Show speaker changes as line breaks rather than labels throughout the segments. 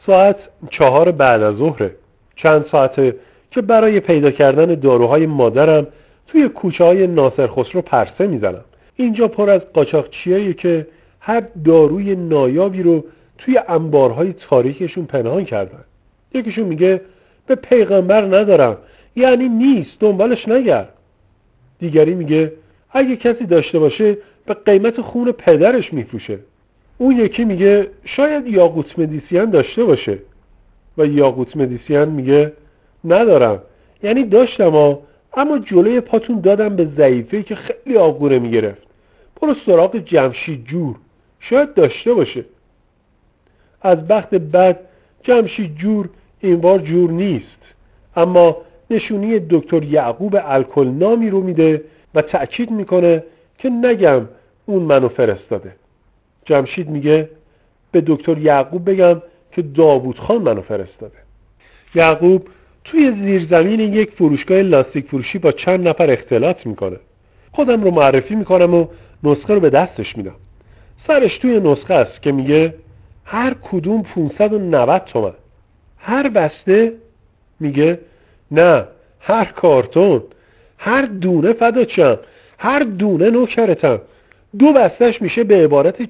ساعت 4 بعد از ظهره. چند ساعته که برای پیدا کردن داروهای مادرم توی کوچه های ناصر خسرو پرسه میزنم. اینجا پر از قاچاقچیایی که هر داروی نایابی رو توی انبارهای تاریکشون پنهان کردن. یکیشون میگه به پیغمبر ندارم، یعنی نیست، دنبالش نگرد. دیگری میگه اگه کسی داشته باشه به قیمت خون پدرش میفروشه. اون یکی میگه شاید یاقوت مدیسین داشته باشه و یاقوت مدیسین میگه ندارم، یعنی داشتم اما جلوی پاتون دادم به ضعیفه که خیلی آبگوره میگرفت. برو سراغ جمشید جور، شاید داشته باشه. از بخت بد جمشید جور این بار جور نیست، اما نشونی دکتر یعقوب الکل نامی رو میده و تأکید میکنه که نگم اون منو فرستاده. جمشید میگه به دکتر یعقوب بگم که داوود خان منو فرستاده. یعقوب توی زیرزمین یک فروشگاه لاستیک فروشی با چند نفر اختلاط میکنه. خودم رو معرفی میکنم و نسخه رو به دستش میدم. سرش توی نسخه است که میگه هر کدوم 590 تومن. هر بسته؟ میگه نه، هر کارتون، هر دونه فدات شم، هر دونه نوکرتم. 2 بستش میشه به عبارت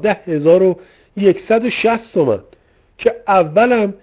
14160 تومن که اولم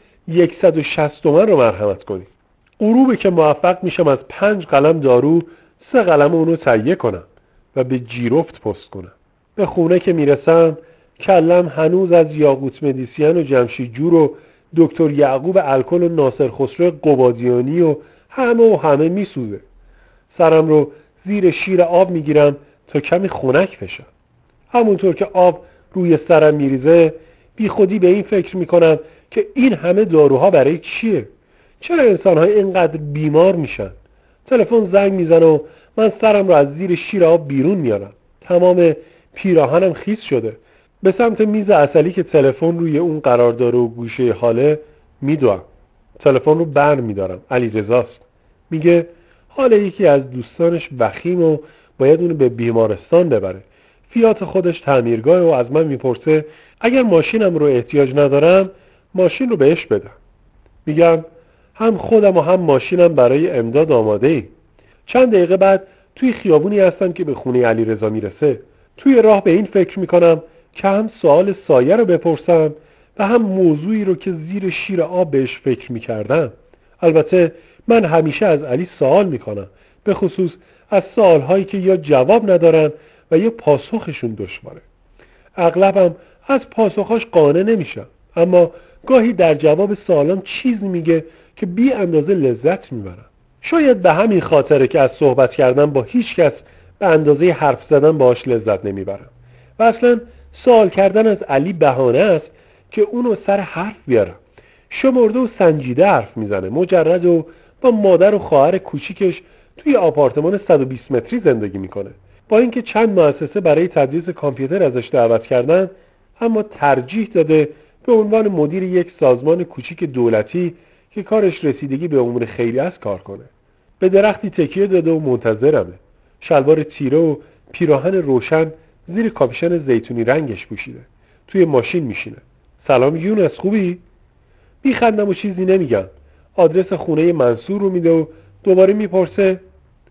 160 تومن رو مرحمت کنی. غروبه که موفق میشم از 5 قلم دارو 3 قلم اونو تهیه کنم و به جیرفت پست کنم. به خونه که میرسم کلم هنوز از یاقوت مدیسین و جمشید جور و دکتر یعقوب الکل و ناصر خسرو قبادیانی و همه میسوزه. سرم رو زیر شیر آب میگیرم تا کمی خنک بشم. همونطور که آب روی سرم میریزه بی خودی به این فکر میکنم که این همه داروها برای چیه؟ چرا انسان‌ها اینقدر بیمار میشن؟ تلفن زنگ میزنه و من سرم رو از زیر شیر آب بیرون میارم. تمام پیراهنم خیس شده. به سمت میز عسلی که تلفن روی اون قرار داره و گوشه حاله میدوام. تلفن رو بر میدارم. علیرضاست. میگه حالا یکی از دوستانش وخیم و باید اونو به بیمارستان ببره. فیات خودش تعمیرگاه و از من میپرسه اگر ماشینم رو احتیاج ندارم ماشین رو بهش بدم. میگم هم خودم و هم ماشینم برای امداد آماده ایم. چند دقیقه بعد توی خیابونی هستم که به خونه علیرضا میرسه. توی راه به این فکر میکنم که هم سوال سایه رو بپرسم و هم موضوعی رو که زیر شیر آب بهش فکر میکردم. البته من همیشه از علی سوال میکنم، به خصوص از سوالهایی که یا جواب ندارن و یا پاسخشون دشواره. اغلبم از پاسخاش قانع نمیشم، اما گاهی در جواب سوالم چیز میگه که بی اندازه لذت میبرم. شاید به همین خاطره که از صحبت کردن با هیچ کس به اندازه حرف زدن باهاش لذت نمیبرم. و اصلا سوال کردن از علی بهانه است که اونو سر حرف بیارم. شمرده و سنجیده حرف میزنه، مجرد و با مادر و خواهر کوچیکش توی آپارتمان 120 متری زندگی میکنه. با اینکه چند مؤسسه برای تدریس کامپیوتر ازش دعوت کردن، اما ترجیح داده به عنوان مدیر یک سازمان کوچیک دولتی که کارش رسیدگی به امور خیری است کار کنه. به درختی تکیه داده و منتظرمه. شلوار تیره و پیراهن روشن زیر کاپشن زیتونی رنگش پوشیده. توی ماشین میشینه. سلام یونس، خوبی؟ میخندم و چیزی نمیگم. آدرس خونه منصور رو میده و دوباره میپرسه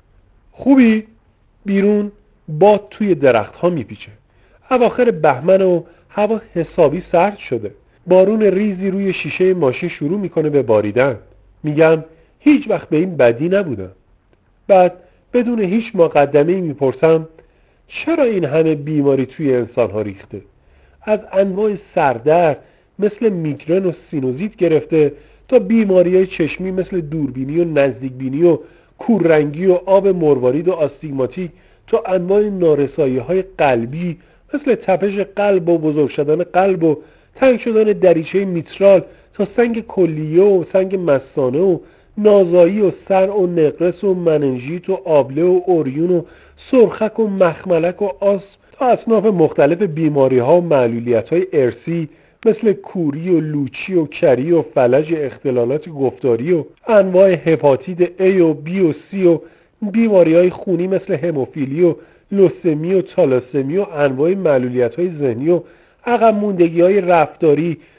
خوبی؟ بیرون باد توی درخت ها میپیچه. اواخر بهمن و هوا حسابی سرد شده. بارون ریزی روی شیشه ماشین شروع میکنه به باریدن. میگم هیچ وقت به این بدی نبودم. بعد بدون هیچ مقدمه‌ای میپرسم چرا این همه بیماری توی انسان ها ریخته؟ از انواع سردرد مثل میگرن و سینوزیت گرفته تا بیماری‌های چشمی مثل دوربینی و نزدیکبینی و کوررنگی و آب مروارید و آستیگماتیک تا انواع نارسایی‌های قلبی مثل تپش قلب و بزرگ شدن قلب و تنگ شدن دریچه میترال تا سنگ کلیه و سنگ مثانه و نازایی و سر و نقرس و مننژیت و آبله و اوریون و سرخک و مخملک و آسم تا اصناف مختلف بیماری‌ها و معلولیت‌های ارثی مثل کوری و لوچی و کری و فلج اختلالات گفتاری و انواع هپاتیت A و B و C و بیماری‌های خونی مثل هموفیلی و لوسمی و تالاسمی و انواع معلولیت‌های ذهنی و عقب موندگی‌های رفتاری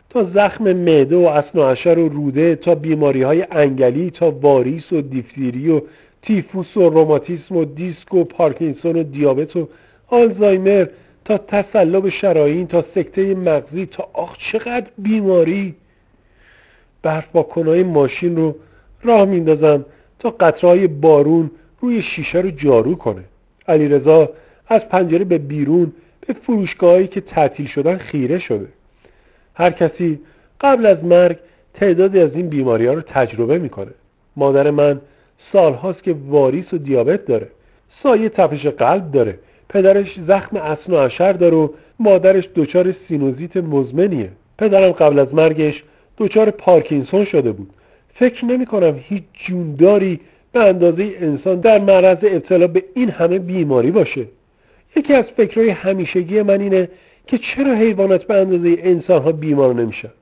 تا زخم معده و اثناعشر و روده، تا بیماری‌های انگلی، تا واریس و دیفتری و تیفوس و روماتیسم و دیسک و پارکینسون و دیابت و آلزایمر، تا تصلب شرایین، تا سکته مغزی، تا چقدر بیماری. برف با کنای ماشین رو راه میندازم تا قطره‌های بارون روی شیشه رو جارو کنه. علیرضا از پنجره به بیرون به فروشگاهایی که تعطیل شدن خیره شده. هر کسی قبل از مرگ تعدادی از این بیماری‌ها رو تجربه میکنه. مادر من سالهاست که واریس و دیابت داره. سایه تپش قلب داره. پدرش زخم اثناعشر داره و مادرش دچار سینوزیت مزمنیه. پدرم قبل از مرگش دچار پارکینسون شده بود. فکر نمی کنم هیچ جونداری به اندازه انسان در معرض ابتلا به این همه بیماری باشه. یکی از فکرهای همیشگی من اینه که چرا حیوانات به اندازه انسان ها بیمار نمیشن.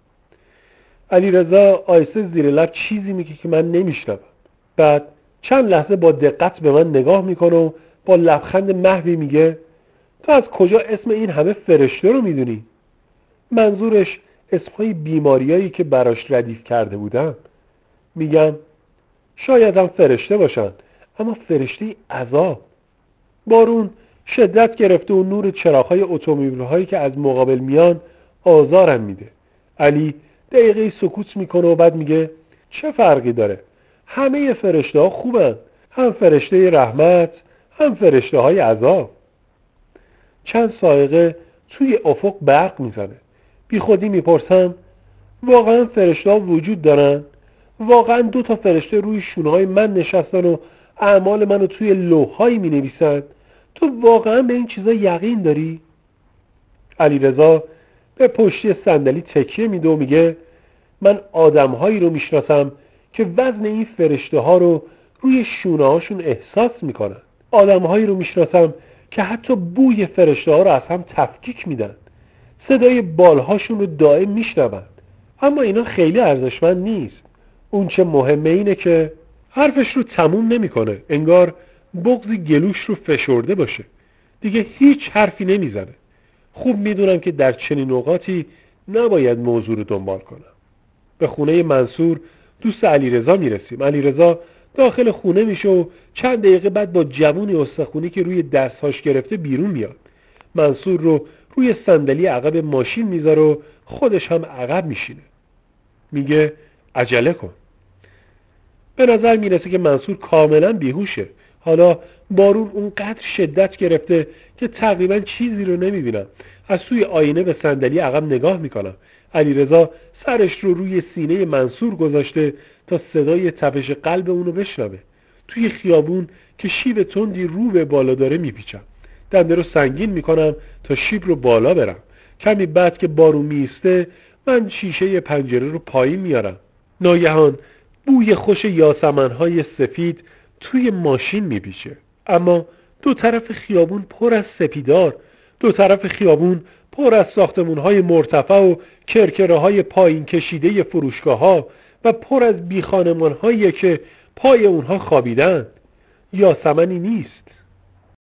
علیرضا آیسته زیر لب چیزی میگه که من نمیشنوم. بعد چند لحظه با دقت به من نگاه میکنه و با لبخند محوی میگه تو از کجا اسم این همه فرشته رو میدونی؟ منظورش اسمهای بیماریایی که براش ردیف کرده بودم. میگم شاید هم فرشته باشن، اما فرشته عذاب. بارون شدت گرفته و نور چراغ‌های اتومبیل‌هایی که از مقابل میان آزارم میده. علی دقیقه سکوت میکنه و بعد میگه چه فرقی داره؟ همه فرشته ها خوبن، هم فرشته رحمت هم فرشته های عذاب. چند سایقه توی افق برق میزنه. بی خودی میپرسم واقعا فرشته ها وجود دارن؟ واقعا 2 فرشته روی شونه های من نشستن و اعمال منو توی لوح‌هایی مینویسن؟ تو واقعا به این چیزا یقین داری؟ علیرضا به پشتی صندلی تکیه میده و میگه من آدم‌هایی رو میشناسم که وزن این فرشته ها رو روی شونه هاشون احساس میکنن. آدم‌هایی رو میشناسم که حتی بوی فرشته ها رو از هم تفکیک میدن. صدای بالهاشون رو دائم میشنون. اما اینا خیلی ارزشمند نیست. اون چه مهمه اینه که حرفش رو تموم نمیکنه. انگار بغض گلوش رو فشرده باشه. دیگه هیچ حرفی نمیزنه. خوب میدونم که در چنین اوقاتی نباید موضوع رو دنبال کنم. به خونه منصور دوست علیرضا میرسیم. علیرضا داخل خونه میشه و چند دقیقه بعد با جوونی استخونی که روی دستهاش گرفته بیرون میاد. منصور رو روی صندلی عقب ماشین میذاره و خودش هم عقب میشینه. میگه عجله کن. به نظر میرسه که منصور کاملا بیهوشه. حالا بارون اونقدر شدت گرفته که تقریبا چیزی رو نمیبینم. از توی آینه به صندلی عقب نگاه میکنم. علیرضا سرش رو روی سینه منصور گذاشته تا صدای تپش قلب اونو بشنوه. توی خیابون که شیب تندی رو به بالا داره میپیچم. دنده رو سنگین میکنم تا شیب رو بالا برم. کمی بعد که بارون میسته من شیشه پنجره رو پایین میارم. ناگهان بوی خوش یاسمن‌های سفید توی ماشین میپیچه. اما 2 طرف خیابون پر از سپیدار، 2 طرف خیابون پر از ساختمان‌های مرتفع و کرکره‌های پایین کشیده فروشگاه‌ها و پر از بیخانمان‌هایی که پای اونها خوابیدن. یاسمنی نیست،